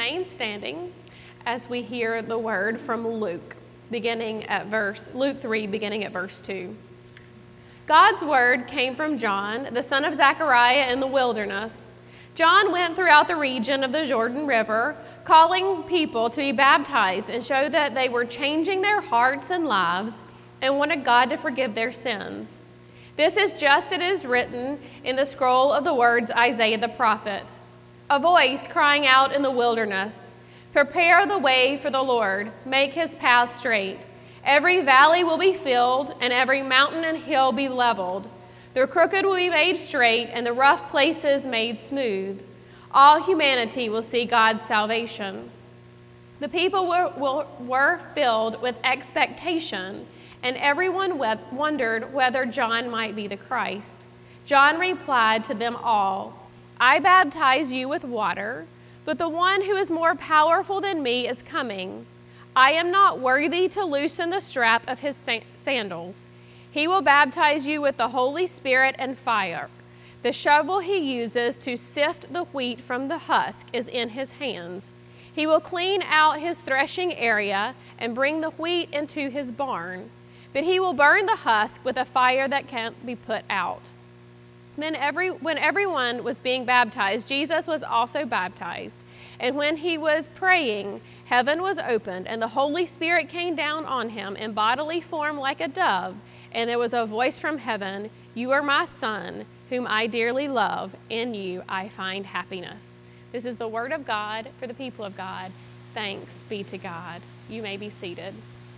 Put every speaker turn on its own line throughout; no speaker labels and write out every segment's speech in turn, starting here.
remain standing as we hear the word from Luke, Luke 3, beginning at verse 2. God's word came from John, the son of Zechariah, in the wilderness. John went throughout the region of the Jordan River, calling people to be baptized and show that they were changing their hearts and lives and wanted God to forgive their sins. This is just as it is written in the scroll of the words Isaiah the prophet. A voice crying out in the wilderness, "Prepare the way for the Lord, make his path straight. Every valley will be filled, and every mountain and hill be leveled. The crooked will be made straight, and the rough places made smooth. All humanity will see God's salvation." The people were filled with expectation, and everyone wondered whether John might be the Christ. John replied to them all, "I baptize you with water, but the one who is more powerful than me is coming. I am not worthy to loosen the strap of his sandals. He will baptize you with the Holy Spirit and fire. The shovel he uses to sift the wheat from the husk is in his hands. He will clean out his threshing area and bring the wheat into his barn. But he will burn the husk with a fire that can't be put out." Then when everyone was being baptized, Jesus was also baptized. And when he was praying, heaven was opened, and the Holy Spirit came down on him in bodily form like a dove. And there was a voice from heaven, "You are my Son, whom I dearly love. In you I find happiness." This is the word of God for the people of God. Thanks be to God. You may be seated.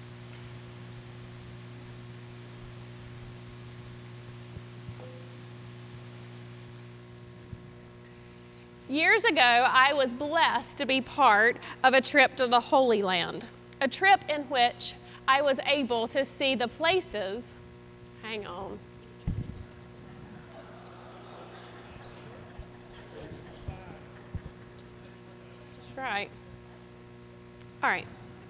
Years ago, I was blessed to be part of a trip to the Holy Land, a trip in which I was able to see the places. Hang on. That's right. All right.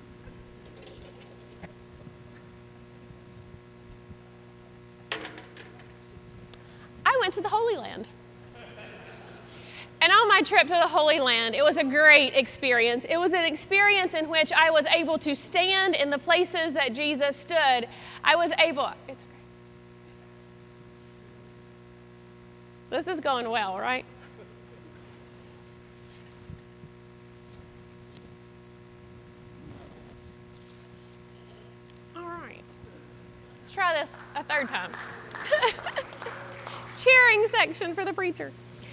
I went to the Holy Land. And on my trip to the Holy Land, it was a great experience. It was an experience in which I was able to stand in the places that Jesus stood. It's okay. This is going well, right? All right. Let's try this a third time. Cheering section for the preacher.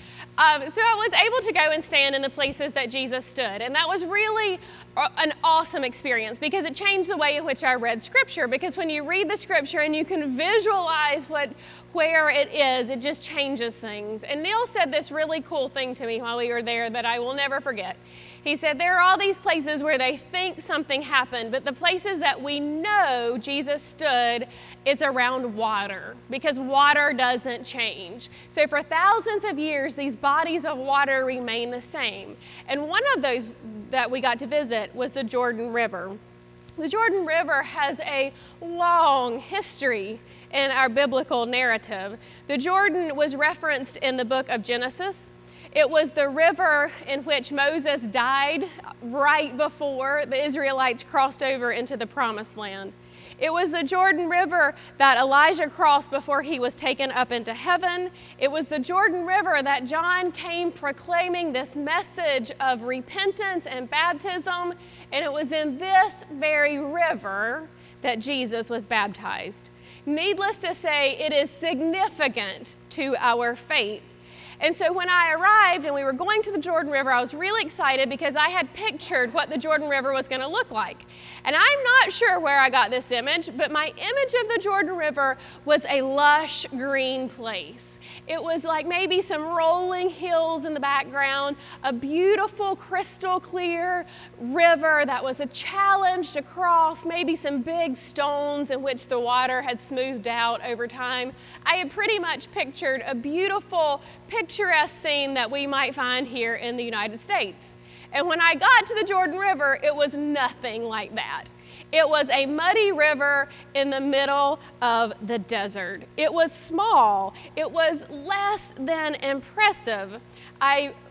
So I was able to go and stand in the places that Jesus stood. And that was really an awesome experience because it changed the way in which I read Scripture. Because when you read the Scripture and you can visualize where it is, it just changes things. And Neil said this really cool thing to me while we were there that I will never forget. He said, there are all these places where they think something happened, but the places that we know Jesus stood, it's around water, because water doesn't change. So for thousands of years, these bodies of water remain the same. And one of those that we got to visit was the Jordan River. The Jordan River has a long history in our biblical narrative. The Jordan was referenced in the book of Genesis. It was the river in which Moses died right before the Israelites crossed over into the Promised Land. It was the Jordan River that Elijah crossed before he was taken up into heaven. It was the Jordan River that John came proclaiming this message of repentance and baptism. And it was in this very river that Jesus was baptized. Needless to say, it is significant to our faith. And so when I arrived and we were going to the Jordan River, I was really excited because I had pictured what the Jordan River was going to look like. And I'm not sure where I got this image, but my image of the Jordan River was a lush green place. It was like maybe some rolling hills in the background, a beautiful crystal clear river that was a challenge to cross, maybe some big stones in which the water had smoothed out over time. I had pretty much pictured a beautiful, picturesque scene that we might find here in the United States. And when I got to the Jordan River, it was nothing like that. It was a muddy river in the middle of the desert. It was small. It was less than impressive. I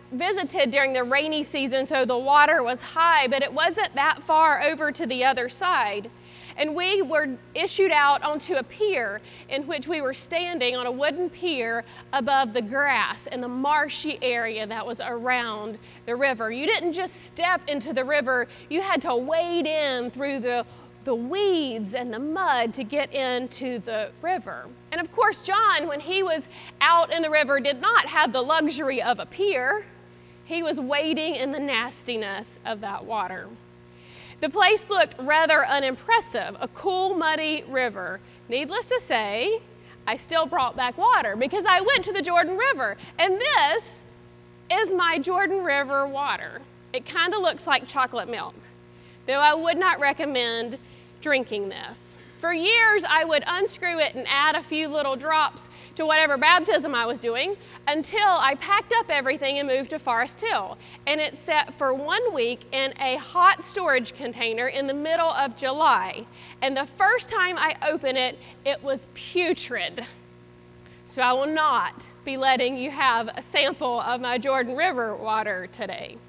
visited during the rainy season, so the water was high, but it wasn't that far over to the other side. And we were issued out onto a pier in which we were standing on a wooden pier above the grass and the marshy area that was around the river. You didn't just step into the river, you had to wade in through the weeds and the mud to get into the river. And of course, John, when he was out in the river, did not have the luxury of a pier. He was wading in the nastiness of that water. The place looked rather unimpressive, a cool, muddy river. Needless to say, I still brought back water because I went to the Jordan River. And this is my Jordan River water. It kind of looks like chocolate milk, though I would not recommend drinking this. For years, I would unscrew it and add a few little drops to whatever baptism I was doing until I packed up everything and moved to Forest Hill. And it sat for 1 week in a hot storage container in the middle of July. And the first time I opened it, it was putrid. So I will not be letting you have a sample of my Jordan River water today.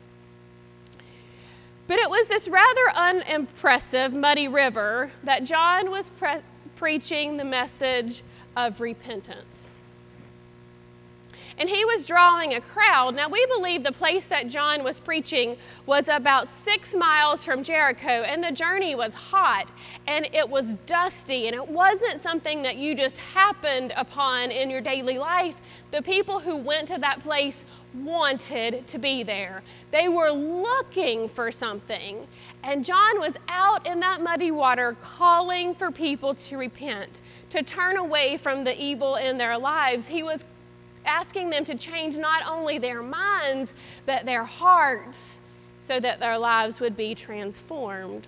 But it was this rather unimpressive, muddy river that John was preaching the message of repentance. And he was drawing a crowd. Now, we believe the place that John was preaching was about 6 miles from Jericho, and the journey was hot, and it was dusty, and it wasn't something that you just happened upon in your daily life. The people who went to that place wanted to be there. They were looking for something. And John was out in that muddy water calling for people to repent, to turn away from the evil in their lives. He was asking them to change not only their minds, but their hearts so that their lives would be transformed.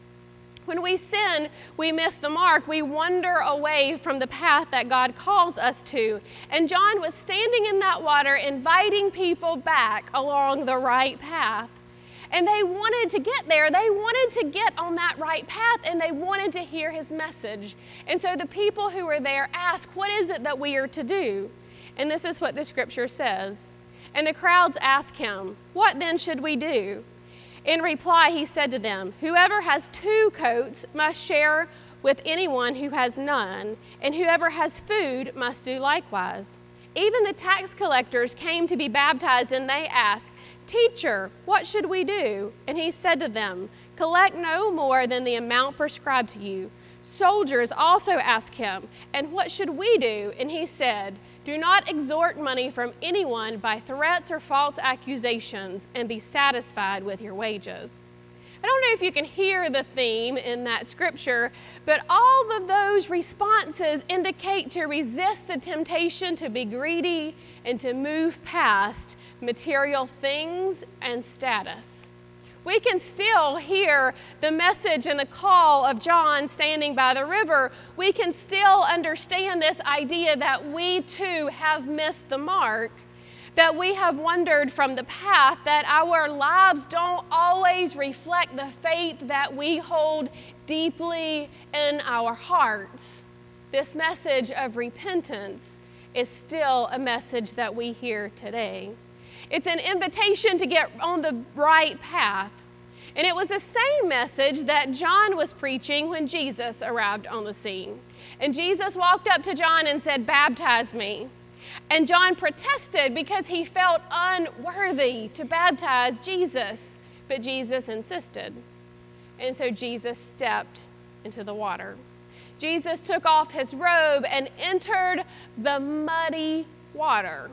When we sin, we miss the mark. We wander away from the path that God calls us to. And John was standing in that water, inviting people back along the right path. And they wanted to get there. They wanted to get on that right path, and they wanted to hear his message. And so the people who were there asked, "What is it that we are to do?" And this is what the scripture says. And the crowds asked him, "What then should we do?" In reply, he said to them, "Whoever has 2 coats must share with anyone who has none, and whoever has food must do likewise." Even the tax collectors came to be baptized, and they asked, "Teacher, what should we do?" And he said to them, "Collect no more than the amount prescribed to you." Soldiers also asked him, "And what should we do?" And he said, "Do not extort money from anyone by threats or false accusations, and be satisfied with your wages." I don't know if you can hear the theme in that scripture, but all of those responses indicate to resist the temptation to be greedy and to move past material things and status. We can still hear the message and the call of John standing by the river. We can still understand this idea that we too have missed the mark, that we have wandered from the path, that our lives don't always reflect the faith that we hold deeply in our hearts. This message of repentance is still a message that we hear today. It's an invitation to get on the right path. And it was the same message that John was preaching when Jesus arrived on the scene. And Jesus walked up to John and said, "Baptize me." And John protested because he felt unworthy to baptize Jesus. But Jesus insisted. And so Jesus stepped into the water. Jesus took off his robe and entered the muddy water.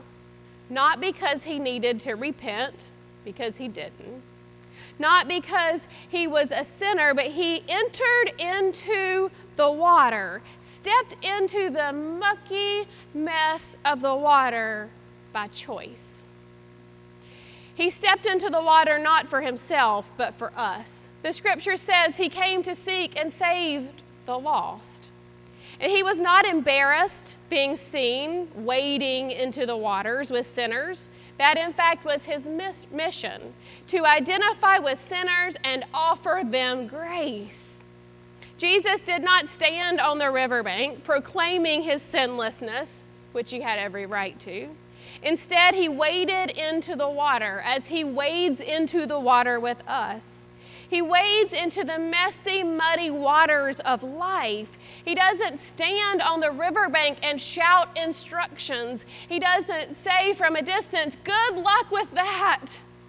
Not because he needed to repent, because he didn't. Not because he was a sinner, but he entered into the water, stepped into the mucky mess of the water by choice. He stepped into the water not for himself, but for us. The scripture says he came to seek and save the lost. And he was not embarrassed being seen wading into the waters with sinners. That, in fact, was his mission, to identify with sinners and offer them grace. Jesus did not stand on the riverbank proclaiming his sinlessness, which he had every right to. Instead, he waded into the water as he wades into the water with us. He wades into the messy, muddy waters of life. He doesn't stand on the riverbank and shout instructions. He doesn't say from a distance, "Good luck with that."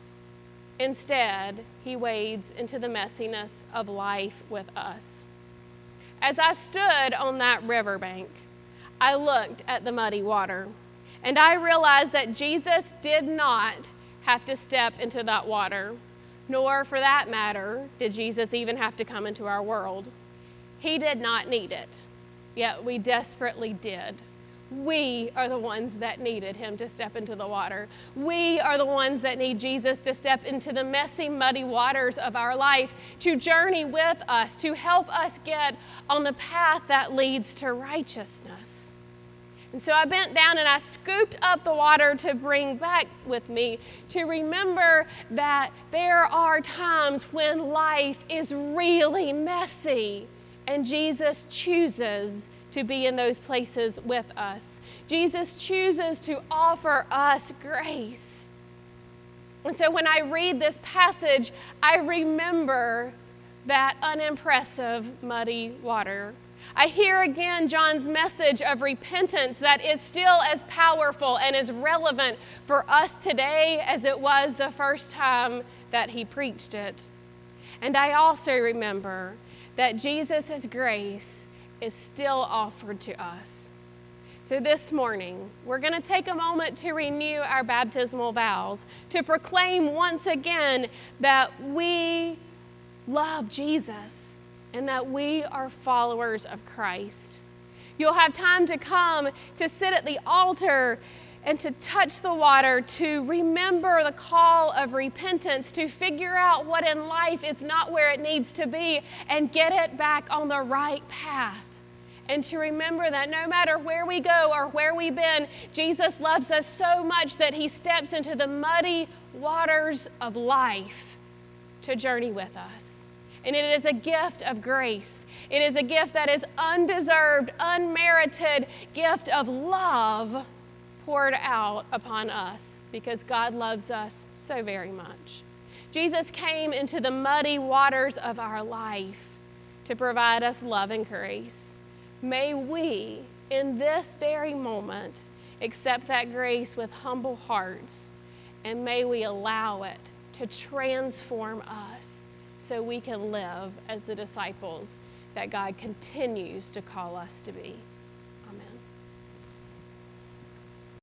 Instead, he wades into the messiness of life with us. As I stood on that riverbank, I looked at the muddy water, and I realized that Jesus did not have to step into that water, nor, for that matter, did Jesus even have to come into our world. He did not need it, yet we desperately did. We are the ones that needed him to step into the water. We are the ones that need Jesus to step into the messy, muddy waters of our life, to journey with us, to help us get on the path that leads to righteousness. And so I bent down and I scooped up the water to bring back with me, to remember that there are times when life is really messy, and Jesus chooses to be in those places with us. Jesus chooses to offer us grace. And so when I read this passage, I remember that unimpressive muddy water. I hear again John's message of repentance that is still as powerful and as relevant for us today as it was the first time that he preached it. And I also remember that Jesus' grace is still offered to us. So this morning, we're going to take a moment to renew our baptismal vows, to proclaim once again that we love Jesus and that we are followers of Christ. You'll have time to come to sit at the altar and to touch the water, to remember the call of repentance, to figure out what in life is not where it needs to be and get it back on the right path. And to remember that no matter where we go or where we've been, Jesus loves us so much that he steps into the muddy waters of life to journey with us. And it is a gift of grace. It is a gift that is undeserved, unmerited gift of love poured out upon us because God loves us so very much. Jesus came into the muddy waters of our life to provide us love and grace. May we, in this very moment, accept that grace with humble hearts, and may we allow it to transform us so we can live as the disciples that God continues to call us to be.